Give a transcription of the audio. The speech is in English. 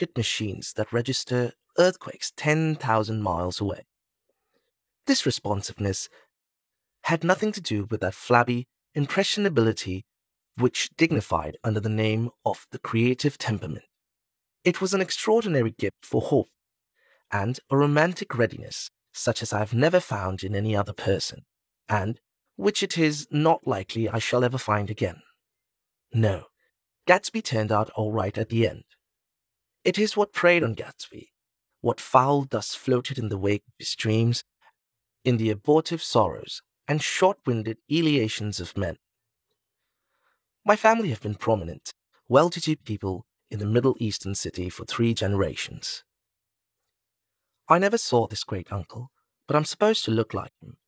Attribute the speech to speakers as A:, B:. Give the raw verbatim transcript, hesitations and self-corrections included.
A: intricate machines that register earthquakes ten thousand miles away. This responsiveness had nothing to do with that flabby impressionability which dignified under the name of the creative temperament. It was an extraordinary gift for hope and a romantic readiness such as I have never found in any other person, and which it is not likely I shall ever find again. No, Gatsby turned out all right at the end. It is what preyed on Gatsby, what foul dust floated in the wake of his dreams, in the abortive sorrows and short-winded eleations of men. My family have been prominent, well-to-do people in the Middle Eastern city for three generations. I never saw this great uncle, but I'm supposed to look like him,